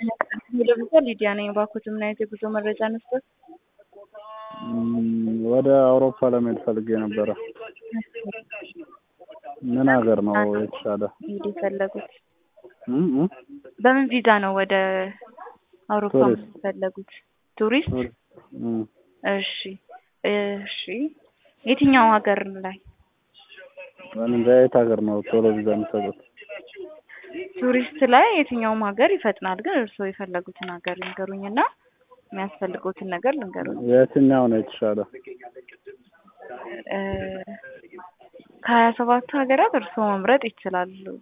ሆስፒታል ሊዲያ ነኝ። እባክዎት ምን አይነት የጉዞ መረጃ እንስጠት? ወደ አውሮፓ ለመሄድ ፈልጌ ነበረ። ምን ሀገር ነው የተሻለ? ሄድ የፈለጉት በምን ቪዛ ነው ወደ አውሮፓ የፈለጉት? ቱሪስት? እሺ እሺ። የትኛው ሀገር ላይ? የት ሀገር ነው ቶሎ ቪዛ የሚሰጡት? ቱሪስት ላይ የትኛውም ሀገር ይፈጥናል፣ ግን እርስዎ የፈለጉትን ሀገር ይንገሩኝና የሚያስፈልጉትን ነገር ልንገሩኝ። የትኛው ነው የተሻለ? ከ27 ሀገራት እርስዎ መምረጥ ይችላሉ።